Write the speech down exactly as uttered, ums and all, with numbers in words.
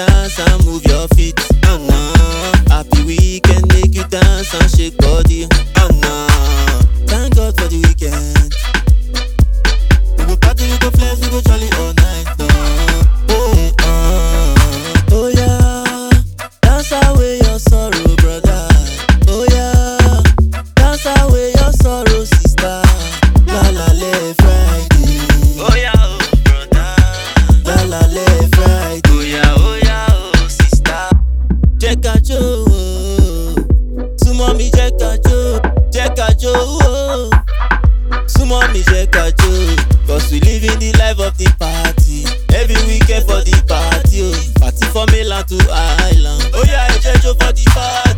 dance and move your feet. Oh no, happy weekend, make you dance and shake body. Oh no, thank God for the weekend. We go party, we go flex, we go jolly all night long. Oh, uh, oh yeah, dance away your sorrow, brother. Oh yeah, dance away your sorrow, sister. La la le Friday. Oh yeah, oh brother. La la le Friday. Oh yeah, oh yeah, oh sister. Check out Joe, sumo mi check out Joe, check out Joe, sumo mi check out Joe. Cause we live in the life of the party. Every weekend for the party, oh. Party from Milan to Island. Oh yeah, I check Joe for the party.